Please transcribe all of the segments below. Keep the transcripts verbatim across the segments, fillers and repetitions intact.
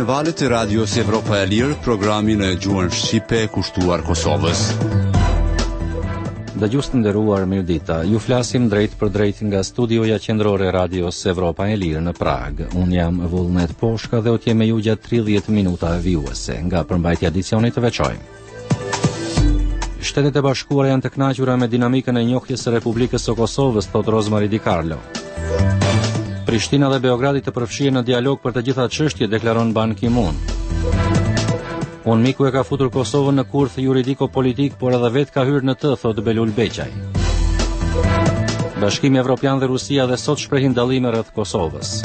valët e Radios Evropa e Lirë, programin e gjuhën shqipe kushtuar Kosovës. Dëgjues të nderuar, mirëdita. Ju flasim drejt për drejt nga studioja qendrore e Radios Evropa e Lirë në Prag. Un jam Vullnet Poshka dhe u të jem me ju gjatë tridhjetë minuta vijuese nga përmbajtja e edicionit të veçojmë. Shtetet e Bashkuara janë të kënaqura me dinamikën e njohjes së Republikës së Kosovës, thot Rozmari Di Carlo. Prishtina dhe Beogradi të përfshihen në dialog për të gjitha çështjet, deklaron Ban Ki-moon. Un miku e ka futur Kosovën në kurth juridiko-politik, por edhe vetë ka hyrë në të, thot Belul Beqaj. Bashkimi Evropian dhe Rusia dhe sot shprehin dallime rreth Kosovës.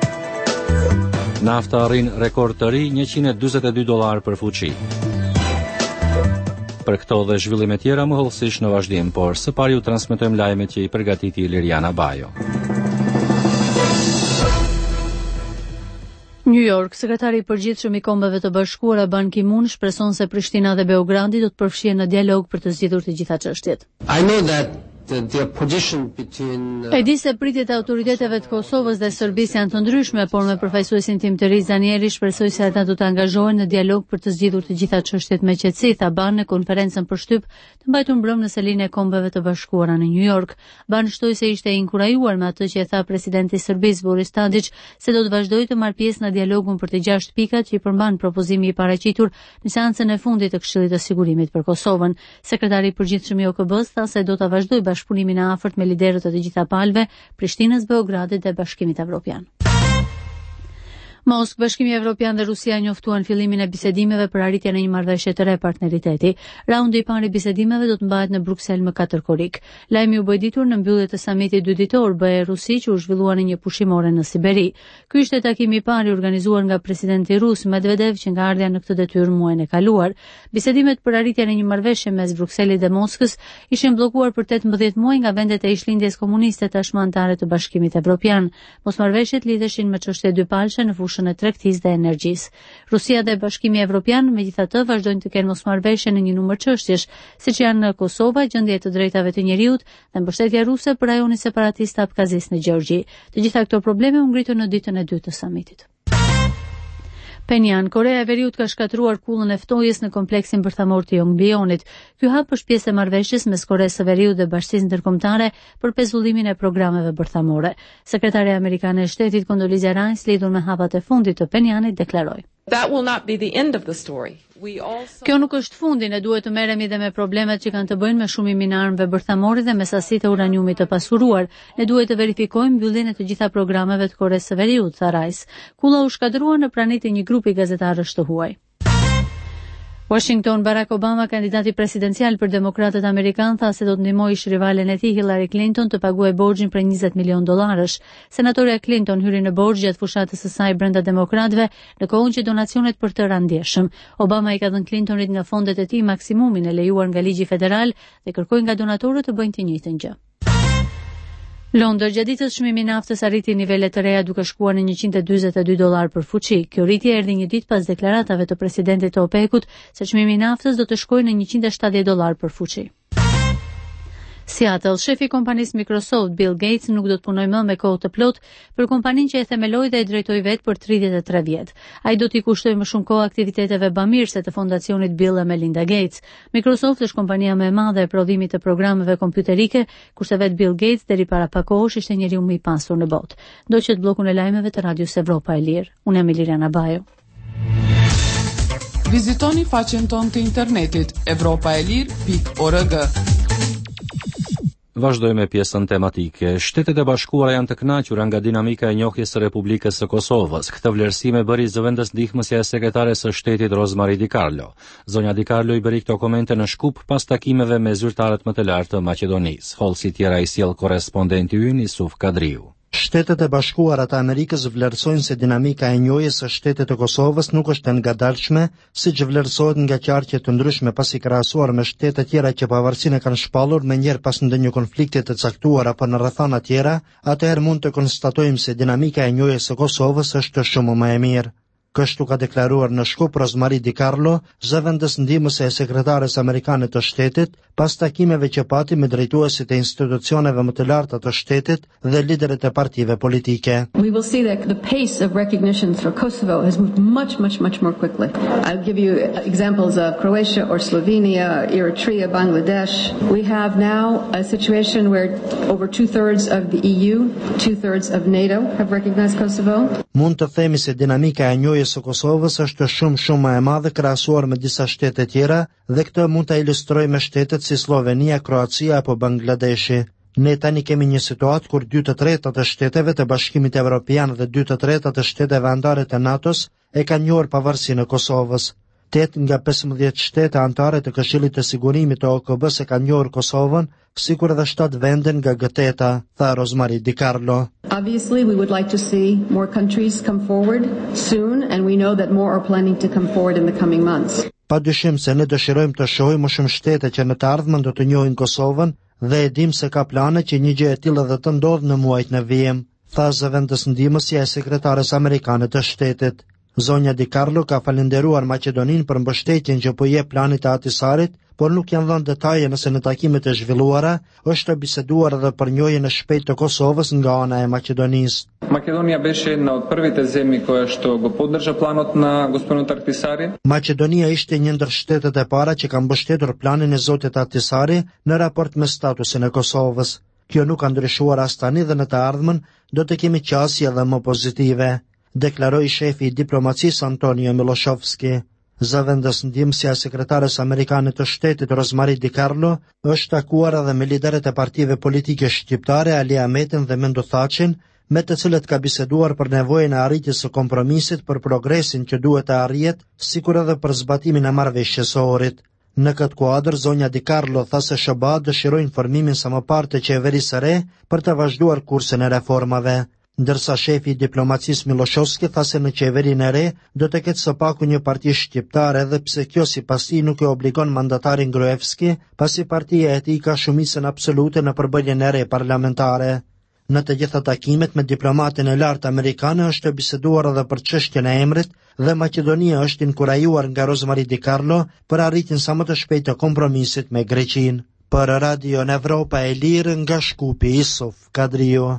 Nafta arrin rekord të ri, njëqind e dyzet e dy dollar për fuqi. Për këto dhe zhvillime tjera më hollësisht në vazhdim, por së pari ju transmetojmë lajmet që i përgatiti Liriana Bajo. New York, sekretari i përgjithshëm i Kombeve të Bashkuara Ban Ki-moon shpreson se Prishtina dhe Beogradi do të përfshihen në dialog për të zgjidhur të gjitha çështjet. I know that the, the opposition between uh... E di se pritjet e autoriteteve të Kosovës dhe Serbisë janë të ndryshme, por me përfaqësuesin tim të Riz Danieli shpresoj se ata do të angazhohen në dialog për të zgjidhur të gjitha çështjet me qetësi, tha Ban në konferencën për shtyp të mbajtur mbrëm në selinë e Kombeve të Bashkuara në New York. Ban shtoi se ishte i inkurajuar me atë që e tha presidenti i Serbisë Boris Tadić se do të vazhdojë të marrë pjesë në dialogun për të gjashtë pikat që i përmban propozimi i paraqitur në seancën e fundit të Këshillit të Sigurimit për Kosovën. Sekretari i përgjithshëm i O K B-s tha se do ta vazhdojë bashkëpunimin e afërt me liderët e të gjitha palëve, Prishtinës, Beogradit dhe Bashkimit Evropian. Moskë, Bashkimi Evropian dhe Rusia njoftuan fillimin e bisedimeve për arritjen e një marrëveshje të re partneriteti. Raundi i parë i bisedimeve do të mbahet në Bruksel më katër korrik. Lajmi u bë ditur në mbyllje të samitit dy ditor B E Rusi që u zhvillua në një pushimore në Siberi. Ky ishte takimi i parë i organizuar nga presidenti rus Medvedev që nga ardha në këtë detyrë muajin e kaluar. Bisedimet për arritjen e një marrëveshje mes Brukselit dhe Moskës ishin bllokuar për tetëmbëdhjetë muaj nga vendet e Ishlindjes Komuniste tashmë anëtare të Bashkimit Evropian. Mosmarrëveshjet lidheshin me çështje dypalëshe në fushën e tregtisë dhe energjisë. Rusia dhe Bashkimi Evropian megjithatë vazhdojnë të kenë mosmarrëveshje në një numër çështjesh, siç janë Kosova, gjendja e të drejtave të njerëzit dhe mbështetja ruse për rajonin separatist Abkazis në Gjeorgji. Të gjitha këto probleme u ngritën në ditën e dytë të samitit. Penjan, Korea e Veriut ka shkatruar kullën e ftojës në kompleksin bërthamor të Yongbyon-it. Ky hap është pjesë e marrëveshjes mes Koreas së Veriut dhe Bashkisë Ndërkombëtare për pezullimin e programeve bërthamore. Sekretare amerikane e shtetit Condoleezza Rice, lidhur me hapat e fundit të Penjanit, deklaroi: That will not be the end of the story. We also... Kjo nuk është fundi, ne duhet të merremi dhe me problemet që kanë të bëjnë me shumimin e armëve bërthamore dhe me sasitë e uraniumit të pasuruar. Ne duhet të verifikojmë mbylljen e të gjitha programeve të Koreas së Veriut, tha Rice. Kulla u shkatërua në pranitë e një grupi gazetarësh të huaj. Washington, Barack Obama, kandidati presidencial për demokratët amerikan, tha se do të ndihmojë ish rivalen e tij Hillary Clinton të paguajë borxhin për njëzet milion dollarësh. Senatoria Clinton hyri në borxh gjatë fushatës së saj brenda demokratëve, në kohën që donacionet për të rënë ndjeshëm. Obama i ka dhënë Clintonit nga fondet e tij maksimumin e lejuar nga ligji federal dhe kërkoi nga donatorët të bëjnë të njëjtën gjë. Londër, gjatë ditës çmimi i naftës arriti nivele të reja duke shkuar në njëqind e dyzet e dy dollar për fuqi. Kjo rritje erdhi një ditë pas deklaratave të presidentit të OPEC-ut se çmimi i naftës do të shkojë në njëqind e shtatëdhjetë dollar për fuqi. Seattle, shefi i kompanisë Microsoft, Bill Gates, nuk do të punojë më me kohë të plotë për kompaninë që e themeloi dhe e drejtoi vetë për tridhjetë e tre vjet. Ai do t'i kushtojë më shumë kohë aktiviteteve bamirëse të fondacionit Bill e Melinda Gates. Microsoft është kompania më e madhe e prodhimit të programeve kompjuterike, kurse vetë Bill Gates deri para pak kohësh ishte njeriu më i pasur në botë. Ndoqët bllokun e lajmeve të Radios Evropa e Lirë. Unë jam Liriana Bajo. Vizitoni faqen tonë të internetit evropaelir pikë org. Vazhdojmë me pjesën tematike. Shtetet e Bashkuara janë të kënaqura nga dinamika e njohjes së Republikës së Kosovës. Këtë vlerësim e bëri zëvendës ndihmësja e sekretares së shtetit Rozmari Di Carlo. Zonja Di Carlo i bëri këto komente në Shkup pas takimeve me zyrtarët më të lartë të Maqedonisë. Hollësi tjera i sjell korrespondenti ynë Isuf Kadriu. Shtetet e Bashkuara të Amerikës vlerësojnë se dinamika e njohjes së shtetit të Kosovës nuk është e ngadalshme, siç vlerësohet nga qartje të ndryshme pasi krahasuar me shtete tjera që pavarësinë kanë shpallur me njëherë pas ndonjë konflikti të caktuar apo në rrethana tjera, atëherë mund të konstatojmë se dinamika e njohjes së Kosovës është shumë më e mirë. Kështu ka deklaruar në Shkup Rozmari Di Carlo, zëvendës ndihmëse e sekretares amerikane të shtetit, pas takimeve që pati me drejtuesit e institucioneve më të larta të shtetit dhe liderët e partive politike. We will see that the pace of recognition for Kosovo has moved much, much, much more quickly. I'll give you examples of Croatia or Slovenia, Eritrea, Bangladesh. We have now a situation where over two-thirds of the E U, two-thirds of NATO have recognized Kosovo. Mund të themi se dinamika e njohjes së Kosovës është shumë shumë më e madhe krahasuar me disa shtete tjera dhe këtë mund ta ilustroj me shtetet si Slovenia, Kroacia apo Bangladeshi. Ne tani kemi një situatë kur dy të treta të shteteve të Bashkimit Evropian dhe dy të treta të shteteve anëtare të NATO-s e kanë njohur pavarësinë e Kosovës. Tet nga pesëmbëdhjetë shtete anëtare të Këshillit të Sigurimit të O K B-s e kanë njohur Kosovën, sikur edhe shtat vende nga G8-a, tha Rozmari Di Carlo. Obviously, we would like to see more countries come forward soon, and we know that more are planning to come forward in the coming months. Pa dyshim se ne dëshirojmë të shohim më shumë shtete që në të ardhmen do të njohin Kosovën dhe e dim se ka plane që një gjë e tillë edhe të ndodhë në muajt në vijim, tha zëvendës ndihmësja e sekretares amerikane të shtetit. Zonja Di Carlo ka falenderuar Maqedoninë për mbështetjen që po jep planit të Ahtisarit, por nuk janë dhënë detaje nëse në takimet e zhvilluara është biseduar edhe për njohjen e shpejtë të Kosovës nga ana e Maqedonisë. Македонија беше една од првите земји која што го поддржа планот на господинот Ahtisari. Maqedonia ishte një ndër shtetet e para që kanë mbështetur planin e zotit Ahtisari në raport me statusin e Kosovës. Kjo nuk ka ndryshuar as tani dhe në të ardhmen do të kemi qasje edhe më pozitive, deklaroi shefi i diplomacisë Antonio Miloshovski. Zëvendës ndihmësja e sekretares amerikane të shtetit Rozmari Di Carlo është takuar edhe me liderët e partive politike shqiptare Ali Ahmetin dhe Mendo Thaçin, me të cilët ka biseduar për nevojën e arritjes së kompromisit për progresin që duhet të arrihet, sikur edhe për zbatimin e marrëveshjes së orit. Në këtë kuadër, zonja Di Carlo tha se S B A dëshirojnë formimin sa më parë të qeverisë së re për të vazhduar kursin e reformave, ndërsa shefi i diplomacisë Miloshovski tha se në qeverinë e re do të ketë së paku një parti shqiptare, edhe pse kjo sipas tij nuk e obligon mandatarin Gruevski, pasi partia e tij ka shumicën absolute në përbërjen e re parlamentare. Në të gjitha takimet me diplomatin e lartë amerikanë është biseduar edhe për çështjen e emrit dhe Maqedonia është inkurajuar nga Rozmari Di Carlo për arritjen sa më të shpejtë të kompromisit me Greqinë. Për Radio në Evropa e Lirë nga Shkupi, Isuf Kadriu.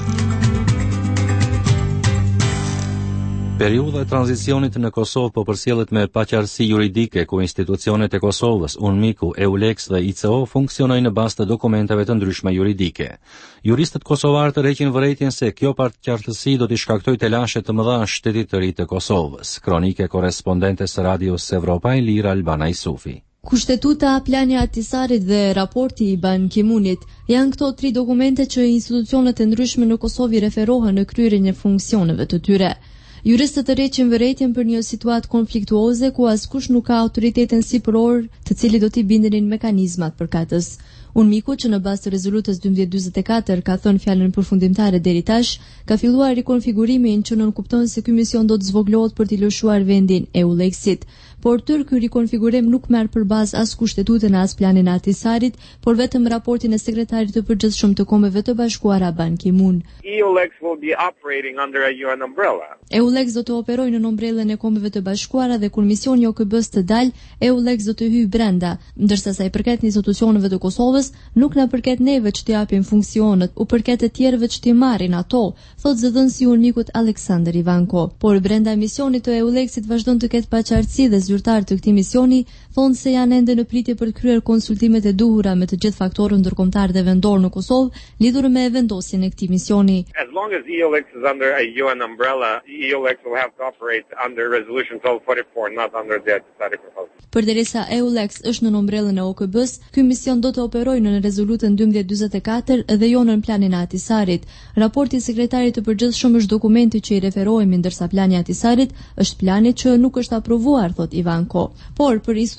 Periudha e tranzicionit në Kosovë po përcjellet me paqartësi juridike ku institucionet e Kosovës, UNMIK-u, EULEX dhe I C O funksionojnë në bazë të dokumenteve të ndryshme juridike. Juristët kosovarë tërheqin vërejtjen se kjo paqartësi do t'i shkaktojë telashe të mëdha shtetit të ri të Kosovës. Kronike korrespondentes së Radios Evropa e Lirë Albana Isufi. Kushtetuta, plani i Ahtisarit dhe raporti i Ban Ki-moonit janë këto tri dokumente që institucionet e ndryshme në Kosovë referohen në kryerjen e funksioneve të tyre. Juristët tërheqin vërejtjen për një situatë konfliktuoze ku askush nuk ka autoritetin sipëror të cilit do t'i bindenin mekanizmat përkatës. UNMIK-u, që në bazë të rezolutës dymbëdhjetë dyzet e katër ka thënë fjalën përfundimtare deri tash, ka filluar rikonfigurimin që nënkupton se ky mision do të zvoglohet për t'i lëshuar vendin EULEX-it. Por tërë ky rikonfigurim nuk merr për bazë as kushtetutën as planin e Ahtisarit, por vetëm raportin e sekretarit të përgjithshëm të Kombeve të Bashkuara Ban Ki-moon. EULEX will be operating under a U N umbrella. EULEX do të operojë në ombrellën e Kombeve të Bashkuara dhe kur misioni i O K B-s të dalë, EULEX do të hyjë brenda, ndërsa sa i përket institucioneve të Kosovës, nuk na përket neve që t'i japim funksionet, u përket të tjerëve që t'i marrin ato, thot zëdhënësi i UNMIK-ut Aleksandar Ivanko. Por brenda misionit të EULEX-it vazhdon të ketë paqartësi dhe zyrtarët të këtij misioni thonë se janë ende në pritje për të kryer konsultimet e duhura me të gjithë faktorët ndërkombëtar dhe vendor në Kosovë lidhur me vendosjen e këtij misioni. As long as EULEX is under a U N umbrella, EULEX will have to operate under Resolution twelve forty-four, not under the Ahtisaari proposal. Përderisa EULEX është në ombrellën e O K B-s, ky mision do të operojë në rezolutën dymbëdhjetë dyzet e katër dhe jo në planin e Ahtisarit. Raporti i sekretarit të përgjithshëm është dokumenti që i referohemi, ndërsa plani i Ahtisarit është plani që nuk është aprovuar, thot Ivanko. Por për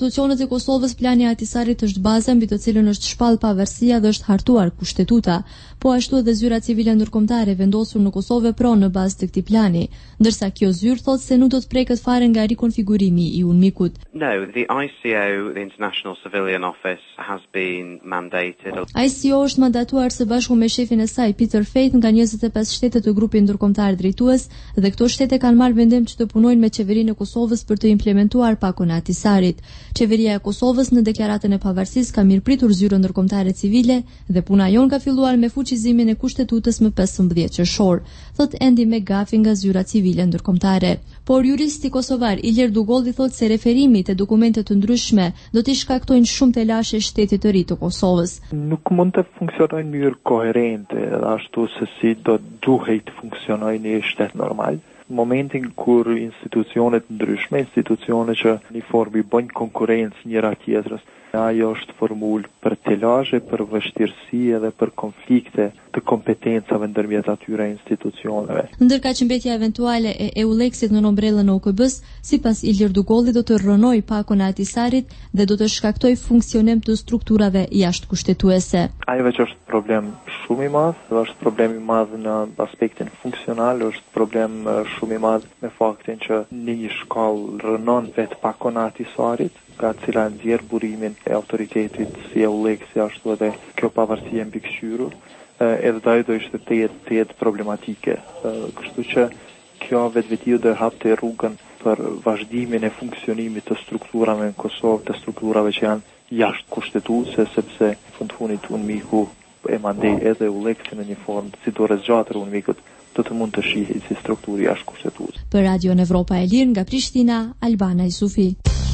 institucionet e Kosovës, plani i Ahtisarit është baza mbi të cilën është shpall pavarësia dhe është hartuar kushtetuta, po ashtu edhe zyra civile ndërkombëtare vendosur në Kosovë pronë në bazë të këtij plani, ndërsa kjo zyrë thotë se nuk do të preket fare nga rikonfigurimi i UNMIK-ut. No, the I C O, the International Civilian Office, has been mandated. I C O është mandatuar së bashku me shefin e saj Peter Faith nga njëzet e pesë shtete të grupit ndërkombëtar drejtues, dhe këto shtete kanë marrë vendim që të punojnë me qeverinë e Kosovës për të implementuar pakun e Ahtisarit. Qeveria e Kosovës në deklaratën e pavarësisë ka mirëpritur zyrën ndërkombëtare civile dhe puna jon ka filluar me fuqizimin e kushtetutës më pesëmbëdhjetë qershor, thot Andy McGaffey nga zyra civile ndërkombëtare. Por juristi kosovar Ilir Dugolli thot se referimi te dokumente të ndryshme do t'i shkaktojnë shumë të lashe shtetit të ri të Kosovës. Nuk mund të funksionojnë në mënyrë koherente, ashtu se si do duhej të funksionojnë një shtet normal. Në momentin kur institucionet ndryshme, institucione që një formi bëjnë konkurencë njëra tjetrës, ajo është formul për telazhe, për vështirësi edhe për konflikte të kompetencave ndërmjet atyre institucioneve. Ndërka që mbetja eventuale e EULEX-it në ombrellën e O K B-s, sipas Ilir Dugolli do të rrënoj pakun e Ahtisarit dhe do të shkaktoj funksionim të strukturave jashtëkushtetuese. Ai veç është problem shumë i madh, dhe është problem i madh në aspektin funksional, është problem shumë i madh me faktin që në një shkallë rrënon vetë pakun e Ahtisarit, ka cila nxjerr burimin e autoritetit si EULEX-i ashtu edhe kjo pavarësi e mbikëqyrur, edhe ajo do ishte të jetë, të jetë problematike. Kështu që kjo vetvetiu do hapte rrugën për vazhdimin e funksionimit të strukturave në Kosovë, të strukturave që janë jashtë kushtetuese, sepse fund fundit UNMIK-u e mandej edhe EULEX-i në një formë si do rrezgjatër UNMIK-ut do të mund të shihet si strukturë jashtë kushtetuese. Për Radio Evropa e Lirë nga Prishtina, Albana Yusufi.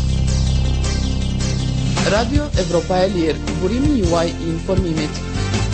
Radio Evropa e Lirë, burimi juaj i informimit.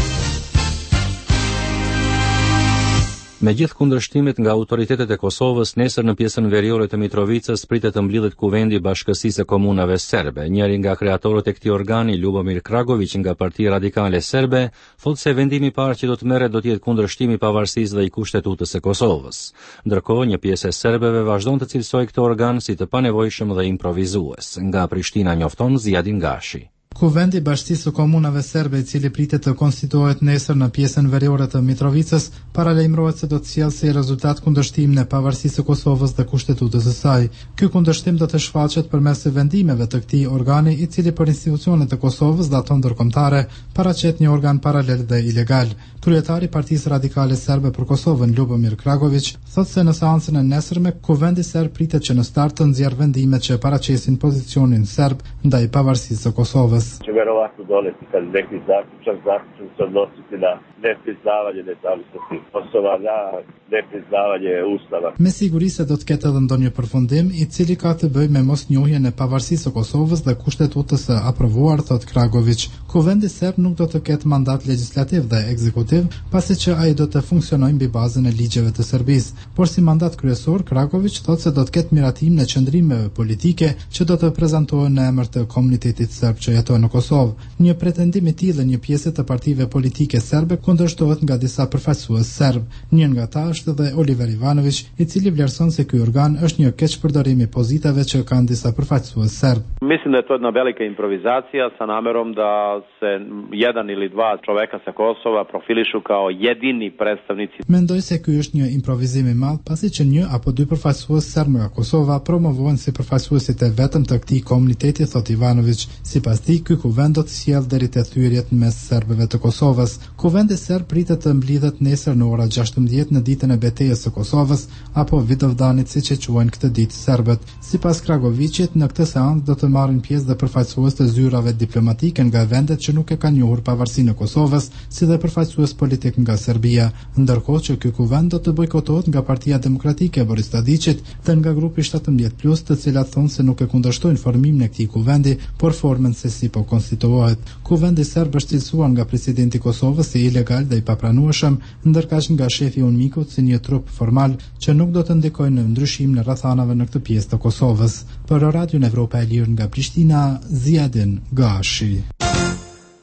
Me gjithë kundërshtimet nga autoritetet e Kosovës, nesër në pjesën veriore të Mitrovicës pritet të mblidhet kuvendi i Bashkësisë së Komunave Serbe. Njëri nga kreatorët e këtij organi, Ljubomir Kragović nga Partia Radikale Serbe, thotë se vendimi i parë që do të merret do të jetë kundërshtimi i pavarësisë dhe i kushtetues së Kosovës. Ndërkohë, një pjesë e serbëve vazhdon të cilësojë këtë organ si të panevojshëm dhe improvizues. Nga Prishtina njofton Ziadin Gashi. Kuvendi i Bashkisë së Komunave Serbe, i cili pritet të konstituohet nesër në pjesën veriore të Mitrovicës, paralajmërohet se do të sjellë si rezultat kundërshtimin e pavarësisë së Kosovës dhe kushtetutës së saj. Ky kundërshtim do të shfaqet përmes vendimeve të këtij organi, i cili për institucionet e Kosovës dhe ato ndërkombëtare paraqet një organ paralel dhe ilegal. Kryetari i Partisë Radikale Serbe për Kosovën, Ljubomir Kragović, thotë se në seancën e nesërme kuvendi serb pritet që në start të nxjerrë vendimet që paraqesin pozicionin serb ndaj pavarësisë së Kosovës. Će verovatno doneti kad neki zaključak, zaključak se odnositi na nepriznavanje nezavisnosti Kosova, na nepriznavanje Ustava. Me siguri se do të ketë edhe ndonjë përfundim i cili ka të bëjë me mosnjohjen e pavarësisë së Kosovës dhe kushtetutës së aprovuar, thot Kragović. Kuvendi serb nuk do të ketë mandat legjislativ dhe ekzekutiv, pasi që ai do të funksionojë mbi bazën e ligjeve të Serbisë. Por si mandat kryesor, Kragović thotë se do të ketë miratim në qëndrimeve politike që do të prezantohen në emër të komunitetit serb që jeton në Kosovë. Një pretendim i tillë një pjesë të partive politike serbe kundërshtohet nga disa përfaqësues serb. Një nga ata është edhe Oliver Ivanović, i cili vlerëson se ky organ është një keqpërdorim i pozitave që kanë disa përfaqësues serb. Mislim da je to jedna velika improvizacija sa namerom da se jedan ili dva čoveka sa Kosova profilišu kao jedini predstavnici. Mendoj se ky është një improvizim i madh, pasi që një apo dy përfaqësues serb nga Kosova promovohen si përfaqësuesit e vetëm të këtij komuniteti, thot Ivanović. Sipas tij, ky kuvend do të sjellë deri te thyrjet mes serbëve të Kosovës. Kuvendi serb pritet të mblidhet nesër në ora gjashtëmbëdhjetë në ditën e betejës së Kosovës apo Vidovdanit, siç e quajnë këtë ditë serbët. Sipas Kragovićit, në këtë seancë do të marrin pjesë dhe përfaqësues të zyrave diplomatike nga vendet që nuk e kanë njohur pavarësinë e Kosovës, si dhe përfaqësues politik nga Serbia, ndërkohë që ky kuvend do të bojkotohet nga Partia Demokratike e Boris Tadićit dhe nga grupi shtatëmbëdhjetë plus, të cilat thonë se nuk e kundërshtojnë formimin e këtij kuvendi, por formën se si po konstituohet. Kuvendi serb është cilësuar nga presidenti i Kosovës si ilegal dhe i papranueshëm, ndërkaq nga shefi i UNMIK-ut si një trup formal që nuk do të ndikojë në ndryshim në rrethanave në këtë pjesë të Kosovës. Për Radio Evropa e Lirë nga Prishtina, Ziadin Gashi.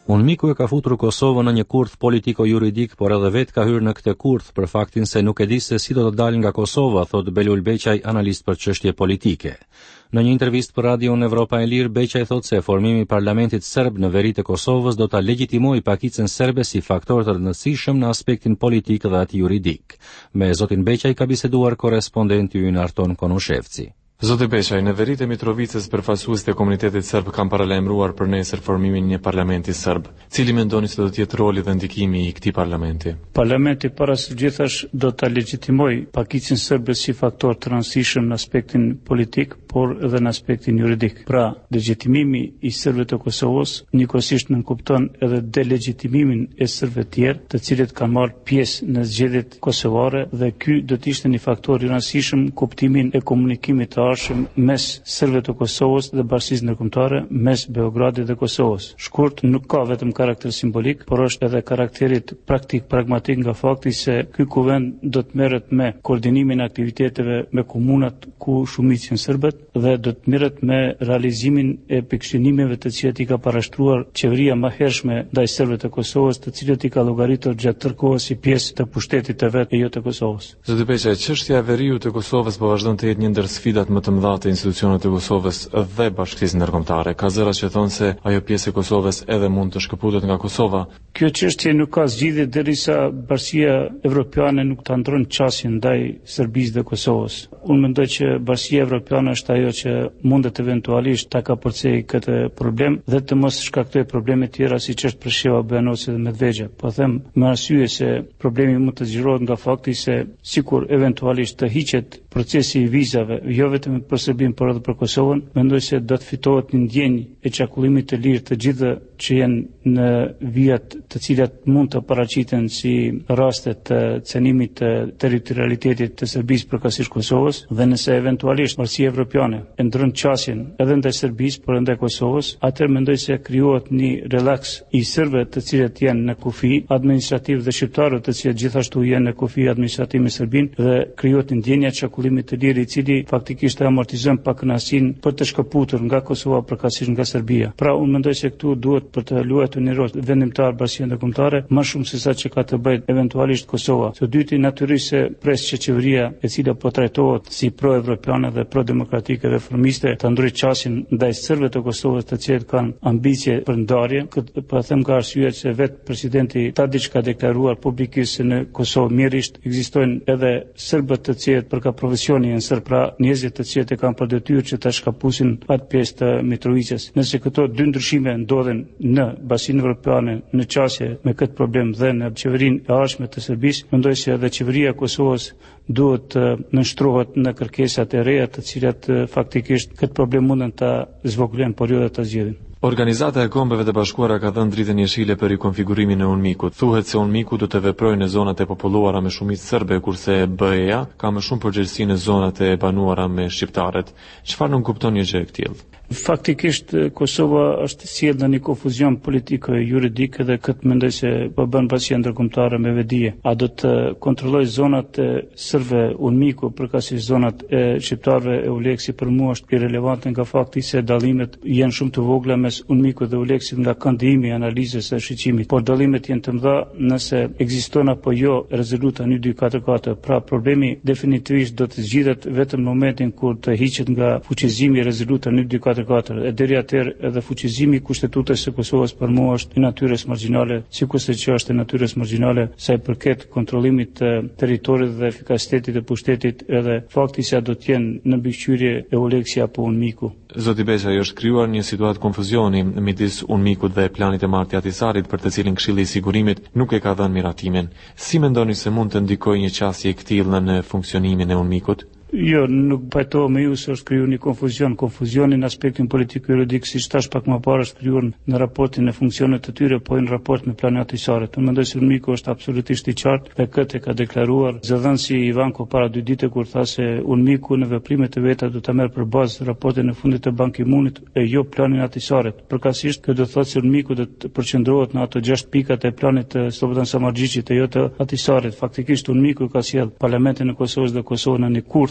Unmiku e ka futur Kosovën në një kurth politiko-juridik, por edhe vetë ka hyrë në këtë kurth për faktin se nuk e di se si do të dalë nga Kosova, thot Belul Beqaj, analist për çështje politike. Në një intervistë për Radion Evropa e Lirë, Beqaj thot se formimi i parlamentit serb në veri të Kosovës do ta legjitimojë pakicën serbe si faktor të rëndësishëm në aspektin politik dhe atë juridik. Me zotin Beqaj ka biseduar korrespondenti ynë Arton Konushevci. Zoti Beqaj, në veritë e Mitrovicës përfaqësuesit e komunitetit serb kanë paralajmëruar për nesër formimin një parlamenti serb. Cili mendoni se do të jetë roli dhe ndikimi i këtij parlamenti? Parlamenti para së gjithash do ta legjitimojë pakicën serbe si faktor të rëndësishëm në aspektin politik, por edhe në aspektin juridik. Pra, legjitimimi i serbëve të Kosovës njëkohësisht nënkupton edhe delegjitimimin e serbëve të tjerë, të cilët kanë marrë pjesë në zgjedhjet kosovare, dhe ky do të ishte një faktor i rëndësishëm kuptimin e komunikimit të arshëm mes serbëve të Kosovës dhe bashkisë ndërkombëtare, mes Beogradit dhe Kosovës. Shkurt nuk ka vetëm karakter simbolik, por është edhe karakterit praktik pragmatik nga fakti se ky kuvend do të merret me koordinimin e aktiviteteve me komunat ku shumicën serbët dhe do të merret me realizimin e pikëqëndrimeve të cilat i ka parashtruar qeveria më hershme ndaj serbëve të Kosovës, të cilët i ka llogaritur gjatë tërë kohës si pjesë të pushtetit të vet e jo të Kosovës. Zoti Beqaj, çështja e veriut të Kosovës po vazhdon të jetë një ndër sfidat më të mëdha të institucioneve të Kosovës dhe bashkisë ndërkombëtare. Ka zëra që thonë se ajo pjesë e Kosovës edhe mund të shkëputet nga Kosova. Kjo çështje nuk ka zgjidhje derisa Bashkia Evropiane nuk ta ndron çastin ndaj Serbisë dhe Kosovës. Unë mendoj që Bashkia Evropiane është ajo që mundet eventualisht ta kapërcej këtë problem dhe të mos shkaktojë probleme tjera siç është Prisheva, Bujanosi dhe Medvegja. Po them me arsye se problemi mund të zgjerohet nga fakti se sikur eventualisht të hiqet procesi i vizave, jo vetëm për Serbinë por edhe për Kosovën, mendoj se do të fitohet një ndjenjë e çakullimit të lirë të gjithë që janë në vijat të cilat mund të paraqiten si raste të cenimit të territorialitetit të Serbisë përkatësisht Kosovës, dhe nëse eventualisht Bashkia Evropiane e ndron qasjen edhe ndaj Serbisë por ndaj Kosovës, atëherë mendoj se krijohet një relaks i serbëve të cilët janë në kufi administrativ dhe shqiptarëve të cilët gjithashtu janë në kufi administrativ me Serbinë, dhe krijohet një ndjenjë e çakullimit të lirë i cili faktikisht e amortizon pakënaqësinë për të shkëputur nga Kosova përkatësisht nga Serbia. Pra unë mendoj se këtu duhet për të luajtur një rol vendimtar bashkia ndërkombëtare më shumë se sa që ka të bëjë eventualisht Kosova. Së dyti natyrisht se pres që qeveria e cila po trajtohet si pro-evropiane dhe pro-demokratike dhe reformiste të ndrojë qasjen ndaj serbëve të Kosovës të cilët kanë ambicie për ndarje. Këtë po them ka arsye se vetë presidenti Tadić ka deklaruar publikisht se në Kosovë mirërisht ekzistojnë edhe serbët të cilët për ka profesioni janë serb, pra njerëzit të cilët e kanë për detyrë që ta shkapusin atë pjesë të Mitrovicës. Nëse këto dy ndryshime ndodhen në Bashkinë Evropiane në qasje me këtë problem dhe në qeverinë e ardhshme të Serbisë, mendoj se edhe qeveria e Kosovës duhet të nënshtrohet në kërkesat e reja të cilat faktikisht këtë problem mundën ta zvogëlojnë por jo ta zgjidhin. Organizata e Kombeve të Bashkuara ka dhënë dritën jeshile për rikonfigurimin e UNMIK-ut. Thuhet se UNMIK-u do të veprojë në zonat e populluara me shumicë serbe, kurse B E-ja ka më shumë përgjegjësi në zonat e banuara me shqiptarët. Çfarë nuk kupton një gjë e tillë? Faktikisht Kosova është sjellë në një konfuzion politiko e juridik dhe këtë mendoj se po bën bashkia ndërkombëtare me vedije. A do të kontrollojë zonat e serbëve UNMIK-u përkatësisht zonat e shqiptarëve e Uleksi për mua është irelevante nga fakti se dallimet janë shumë të vogla mes UNMIK-ut dhe Uleksit nga këndimi i analizës së shqyrtimit, por dallimet janë të mëdha nëse ekziston apo jo rezoluta një dy katër katër. Pra problemi definitivisht do të zgjidhet vetëm në momentin kur të hiqet nga fuqizimi rezoluta një dy katër katër. E deri atëherë edhe fuqizimi i kushtetutës së Kosovës për mua është i natyrës margjinale, sikurse që është e natyrës margjinale sa i përket kontrollimit të territorit dhe efikasitetit të pushtetit, edhe fakti se a do të jenë në mbikëqyrje e Uleksi apo UNMIK-u. Zoti Beqaj, është krijuar një situatë konfuzioni midis UNMIK-ut dhe planit të Marti Ahtisarit për të cilin Këshilli i Sigurimit nuk e ka dhënë miratimin. Si mendoni se mund të ndikojë një qasje e këtillë në funksionimin e UNMIK-ut? Jo, nuk pajtohem me ju se është krijuar një konfuzion. Konfuzioni në aspektin politiko-juridik, siç thash pak më parë, është krijuar në raportin e funksionet të tyre, po në raport me planin Ahtisarit. Unë mendoj se UNMIK-u është absolutisht i qartë dhe këtë e ka deklaruar zëdhënësi Ivanko para dy ditë kur tha se UNMIK-u në veprimet e veta do ta merr përbazë raportin e fundit të Ban Ki-moonit e jo planin Ahtisarit. Përkatësisht, kjo do të thotë se UNMIK-u do të përqendrohet në ato gjashtë pikat e planit të Slobodan Samardžićit e jo të Ahtisarit. Faktikisht UNMIK-u ka sjell Parlamentin e Kosovës dhe Kosovën në një kurth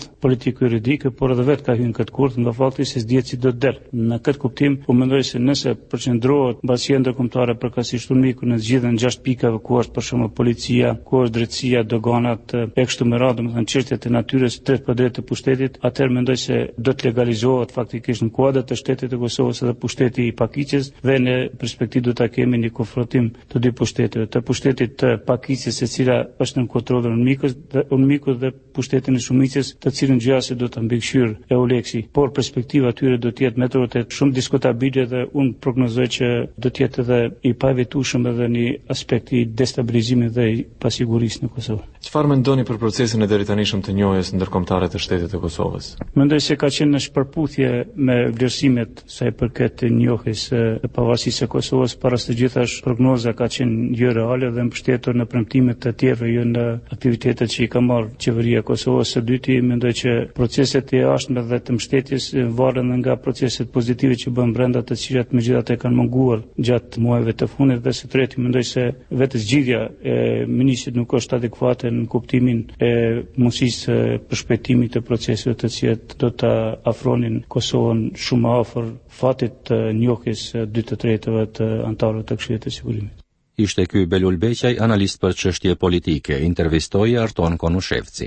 kurth politiko-juridike, por edhe vetë ka hyrë në këtë kurth nga fakti se s'dihet si do të del. Në këtë kuptim, u mendoj se nëse përqendrohet mbasi ndërkombëtare përkatësisht unmiku në të gjithën gjashtë pikave ku është për shembull policia, ku është drejtësia, doganat e kështu me radhë, domethënë çështjet e natyrës drejt për drejt të pushtetit, atëherë mendoj se do të legalizohet faktikisht në kuadër të shtetit të Kosovës edhe pushteti i Pakicës dhe në perspektivë do ta kemi një konfrontim të dy pushteteve, të pushtetit të Pakicës e cila është në kontroll unmikut dhe unmikut dhe pushtetin e Shumicës, të cilën gjësi do ta mbikëqyr Euleksi, por perspektiva atyre do të jetë me vërtet shumë diskutabile dhe unë prognozoj që do të jetë edhe i pavitueshëm edhe një aspekt i destabilizimit dhe i pasigurisë në Kosovë. Çfarë mendoni për procesin e deritanishëm të njohjes ndërkombëtare të shtetit të Kosovës? Mendoj se ka qenë në shpërputhje me vlerësimet sa i përket njohjes së pavarësisë së Kosovës. Para së gjithash, prognoza ka qenë jo reale dhe mbështetur në premtimet të tjera, jo në aktivitetet që i ka marrë qeveria e Kosovës. Së dyti, mendoj që proceset e jashtme dhe të mbështetjes varen nga proceset pozitive që bën brenda, të cilat megjithatë kanë munguar gjatë muajve të fundit. Dhe së treti, mendoj se vetë zgjidhja e ministrit nuk është adekuate në kuptimin e mundësisë përshpejtimit të proceseve të cilat do të afronin Kosovën shumë afër fatit të njohjes dy të tretëve të anëtarëve të Këshillit të Sigurimit. Ishte ky Belul Beqaj, analist për çështje politike, intervistoi Arton Konushevci.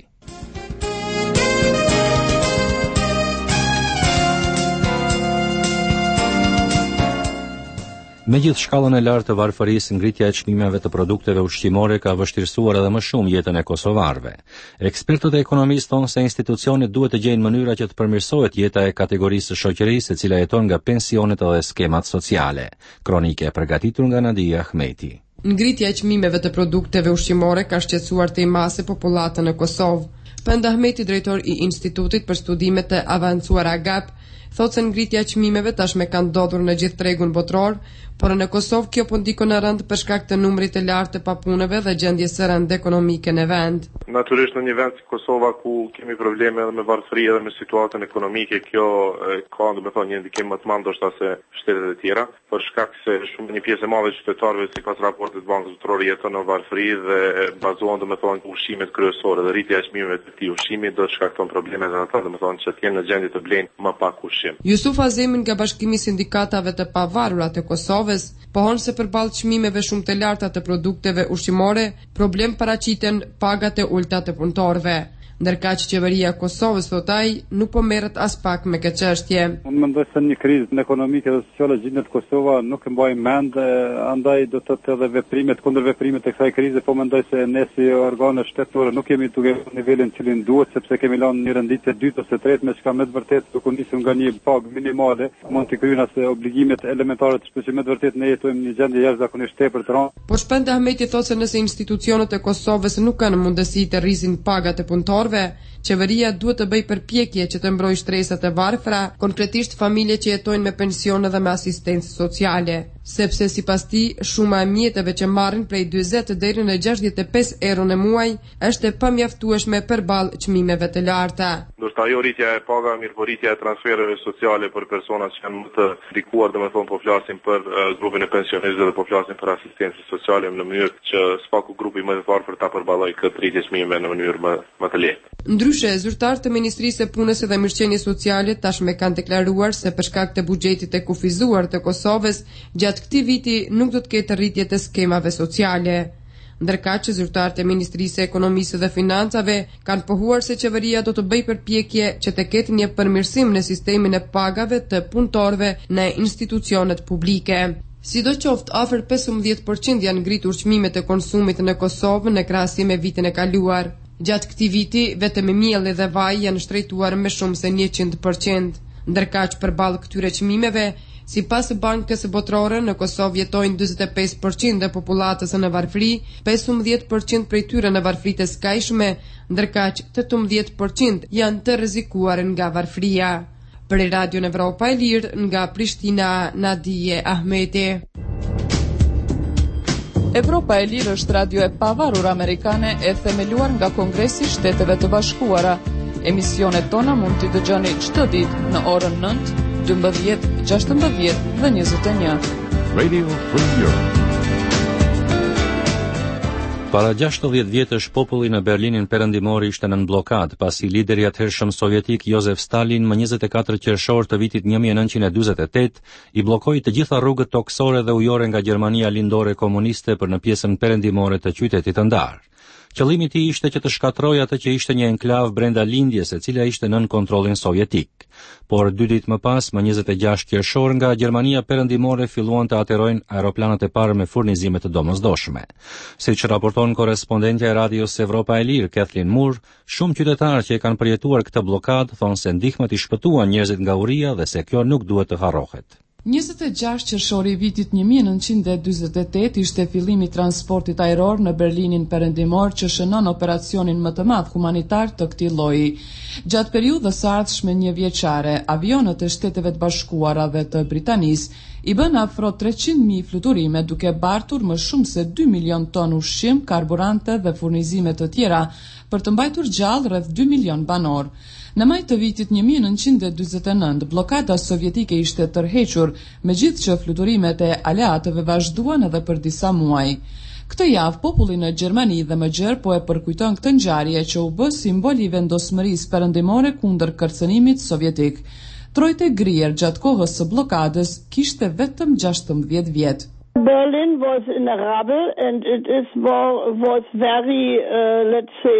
Me gjithë shkallën e lartë të varfërisë, ngritja e çmimeve të produkteve ushqimore ka vështirësuar edhe më shumë jetën e kosovarëve. Ekspertët e ekonomisë thonë se institucionet duhet të gjejnë mënyra që të përmirësohet jeta e kategorisë së shoqërisë e cila jeton nga pensionet dhe skemat sociale. Kronike e përgatitur nga Nadia Ahmeti. Ngritja e çmimeve të produkteve ushqimore ka shqetësuar të mase popullatën e Kosovë. Penda Ahmeti, drejtor i Institutit për Studimet e Avancuara A G A P, thotë se ngritja e çmimeve tashmë ka ndodhur në gjithë tregun botror, por në Kosovë kjo po ndikon në rënd për shkak të numrit të lartë të papunëve dhe gjendjes së rëndë ekonomike në vend. Natyrisht në një vend si Kosova ku kemi probleme edhe me varfëri edhe me situatën ekonomike, kjo e, ka domethënë një ndikim më të madh ndoshta se shtetet e tjera, për shkak se shumë një pjesë e madhe e qytetarëve sipas raportit të Bankës Botrore jeton në varfëri dhe bazohen domethënë ushqimet kryesore dhe rritja e çmimeve të këtij ushqimi do të shkakton probleme edhe ata domethënë që të jenë në gjendje të blejnë më pak ushqim. Yusuf Azemi nga Bashkimi i Sindikatave të Pavarura të Kosovës pohon se përballë çmimeve shumë të larta të produkteve ushqimore, problem paraqiten pagat e ulta të punëtorëve. Ndërkaq qeveria e Kosovës, thot ai, nuk po merret as pak me këtë çështje. Unë mendoj se një krizë ekonomike dhe sociale gjendet Kosova nuk e mbaj mend, andaj do të thotë edhe veprimet kundër veprimet të kësaj krize, po mendoj se ne si organe shtetërore nuk kemi duke në nivelin cilin duhet, sepse kemi lënë një renditje dytë ose tretë me çka me të vërtetë duke nisur nga një pagë minimale, mund të kryejnë as obligimet elementare të shpeshme të vërtetë ne jetojmë në një gjendje jashtëzakonisht tepër të rëndë. Por Shpend Ahmeti thotë se nëse institucionet e Kosovës nuk kanë mundësi të rrisin pagat e punëtorëve, qeveria duhet të bëj përpjekje që të mbrojë shtresat e varfra, konkretisht familje që jetojnë me pensione dhe me asistencë sociale, sepse sipas tij shuma e mjeteve që marrin prej dyzet deri në gjashtëdhjetë e pesë euro në muaj është e pamjaftueshme përballë çmimeve të larta. Ndoshta ajo rritja e pagave, mirë rritja e transfereve sociale për persona që janë më të ndikuar, domethënë po flasim për uh, grupin e pensionistëve dhe po flasim për asistencë sociale në mënyrë që spaku grupi më i varfër ta përballojë këtë rritje çmimeve në mënyrë më, më të lehtë. Ndryshe, zyrtarët të Ministrisë së Punës dhe Mirëqenies Sociale tashmë kanë deklaruar se për shkak të buxhetit e kufizuar të Kosovës, gjatë këtij viti nuk do të ketë rritje të skemave sociale. Ndërkaq që zyrtarët e Ministrisë së Ekonomisë dhe Financave kanë pohuar se qeveria do të bëjë përpjekje që të ketë një përmirësim në sistemin e pagave të punëtorëve në institucionet publike. Sidoqoftë, afër pesëmbëdhjetë përqind janë ngritur çmimet e konsumit në Kosovë në krahasim me vitin e kaluar. Gjatë këtij viti, vetëm mielli dhe vaji janë shtrejtuar me shumë se njëqind përqind. Ndërkaq përballë këtyre çmimeve, sipas Bankës Botrore, në Kosovë jetojnë dyzet e pesë përqind e popullatës në varfëri, pesëmbëdhjetë përqind prej tyre në varfëri të skajshme, ndërkaq tetëmbëdhjetë përqind janë të rrezikuar nga varfëria. Për Radio Evropa e Lirë, nga Prishtina, Nadije Ahmeti. Evropa e Lirë është radio e pavarur amerikane e themeluar nga Kongresi i Shteteve të Bashkuara. Emisionet tona mund t'i dëgjoni çdo ditë në orën nëntë, dymbëdhjetë, gjashtëmbëdhjetë dhe njëzet e një. Radio Free Europe. Para gjashtëdhjetë vjetësh populli në Berlinin perëndimor ishte nën blokadë pasi lideri i atëhershëm sovjetik Josef Stalin më njëzet e katër qershor të vitit një mijë e nëntëqind e dyzet e tetë i bllokoi të gjitha rrugët toksore dhe ujore nga Gjermania lindore komuniste për në pjesën perëndimore të qytetit të ndarë. Qëllimi i tij ishte që të shkatërrojë atë që ishte një enklav brenda lindjes e cila ishte nën kontrollin sovjetik. Por dy ditë më pas, më njëzet e gjashtë qershor, nga Gjermania perëndimore filluan të aterojnë aeroplanët e parë me furnizime të domosdoshme. Siç raporton korrespondentja e radios Evropa e Lirë, Kathleen Moore, shumë qytetarë që e kanë përjetuar këtë blokadë thonë se ndihmat i shpëtuan njerëzit nga uria dhe se kjo nuk duhet të harrohet. njëzet e gjashtë qershori i vitit një mijë e nëntëqind e dyzet e tetë ishte fillimi i transportit ajror në Berlinin perëndimor që shënon operacionin më të madh humanitar të këtij lloji. Gjatë periudhës së ardhshme një vjeçare, avionët e Shteteve të Bashkuara dhe të Britanisë i bën afro treqind mijë fluturime duke bartur më shumë se dy milion ton ushqim, karburante dhe furnizime të tjera për të mbajtur gjallë rreth dy milion banor. Në maj të vitit një mijë e nëntëqind e dyzet e nëntë, blokada sovjetike ishte tërhequr, megjithëse fluturimet e aleatëve vazhduan edhe për disa muaj. Këtë javë populli në Gjermani dhe më gjerë po e përkujton këtë ngjarje që u bë simbol i vendosmërisë perëndimore kundër kërcënimit sovjetik. Trojte Grier gjatë kohës së blokadës kishte vetëm gjashtëmbëdhjetë vjet. Berlin was in a rubble and it is was very uh, let's say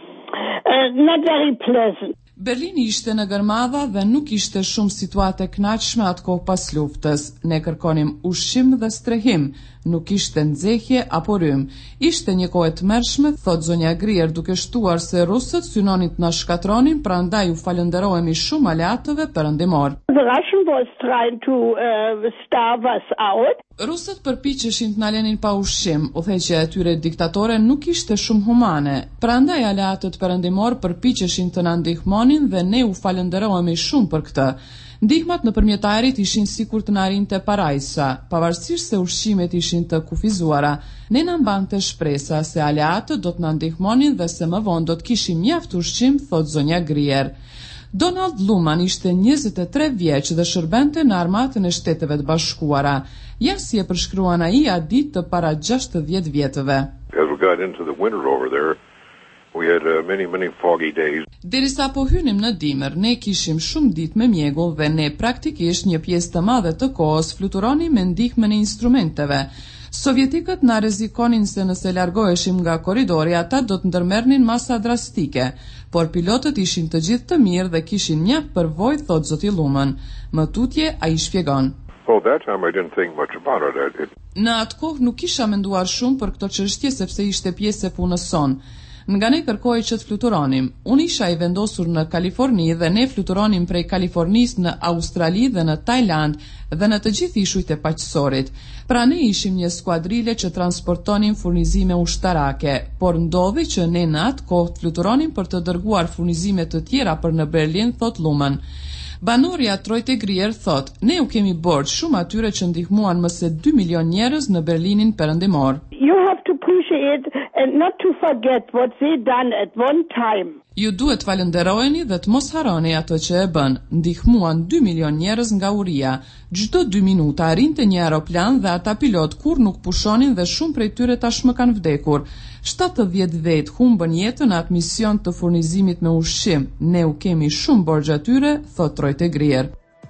uh, not very pleasant. Berlini ishte në gërmadha dhe nuk ishte shumë situate kënaqshme atë kohë pas luftës. Ne kërkonim ushqim dhe strehim, nuk ishte nxehje apo rrym. Ishte një kohë e tmerrshme, thot zonja Grier, duke shtuar se rusët synonin të na shkatronin, prandaj u falenderohemi shumë aleatëve perëndimor. The Russian was trying to uh, starve us out. Rusët përpiqeshin të na lenin pa ushqim, udhëheqja e tyre diktatore nuk ishte shumë humane. Prandaj aleatët perëndimor përpiqeshin të na ndihmonin dhe ne u falenderohemi shumë për këtë. Ndihmat nëpërmjet ajrit ishin sikur të na arrinte parajsa, pavarësisht se ushqimet ishin të kufizuara. Ne na mbante shpresa se aleatët do të na ndihmonin dhe se më vonë do të kishim mjaft ushqim, thot zonja Grier. Donald Luman ishte njëzet e tre vjeç dhe shërbente në armatën e Shteteve të Bashkuara. Ja si e përshkruan ai atë ditë të para gjashtëdhjetë vjetëve. As we got into the winter over there, we had uh, many many foggy days. Derisa po hynim në dimër, ne kishim shumë ditë me mjegull dhe ne praktikisht një pjesë të madhe të kohës fluturonim me ndihmën e instrumenteve. Sovjetikët na rrezikonin se nëse largoheshim nga korridori, ata do të ndërmerrnin masa drastike, por pilotët ishin të gjithë të mirë dhe kishin mjaft përvojë, thot zoti Luman. Më tutje ai shpjegon. Well, that time I didn't think much about it. it... Në atë kohë nuk kisha menduar shumë për këto çështje sepse ishte pjesë e punës son. Nga ne kërkoi që të fluturonim. Unë isha i vendosur në Kaliforni dhe ne fluturonim prej Kalifornisë në Australi dhe në Tajland dhe në të gjithë ishujt e paqësorit. Pra ne ishim një skuadrile që transportonin furnizime ushtarake, por ndodhi që ne në atë kohë fluturonim për të dërguar furnizime të tjera për në Berlin, thot Luman. Banorja Trojte Grier thot, ne u kemi borxh shumë atyre që ndihmuan më se dy milion njerëz në Berlinin perëndimor. You have to appreciate and not to forget what they done at one time. Ju duhet falenderojeni dhe të mos harroni ato që e bën. Ndihmuan dy milion njerëz nga uria. Çdo dy minuta arrinte një aeroplan dhe ata pilot kur nuk pushonin dhe shumë prej tyre tashmë kanë vdekur. shtatëdhjetë vet humbën jetën në atë mision të furnizimit me ushqim. Ne u kemi shumë borxh atyre, thot Trojte Grier.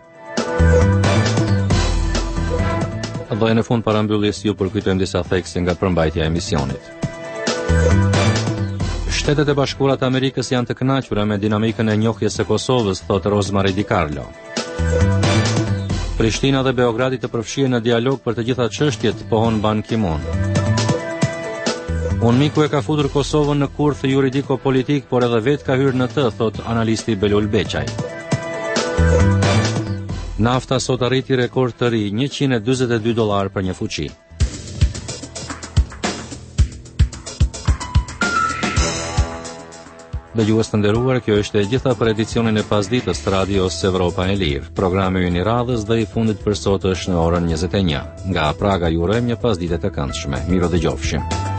Dhe në fund parambylljes ju përkujtojmë disa thekse nga përmbajtja e emisionit. Shtetet e Bashkuara të Amerikës janë të kënaqura me dinamikën e njohjes së Kosovës, thot Rozmari Di Carlo. Prishtina dhe Beogradi të përfshihen në dialog për të gjitha çështjet, pohon Ban Ki-moon. Unmiku e ka futur Kosovën në kurth juridiko-politik, por edhe vetë ka hyrë në të, thot analisti Belul Beqaj. Nafta sot arriti rekord të ri, njëqind e dyzet e dy dollar për një fuqi. Dëgjues të nderuar, kjo është e gjitha për edicionin e pasditës të radios Evropa e Lirë. Programi ynë i radhës dhe i fundit për sot është në orën njëzet e një. Nga Praga ju urojmë një pasditë të këndshme. Mirë dëgjofshim.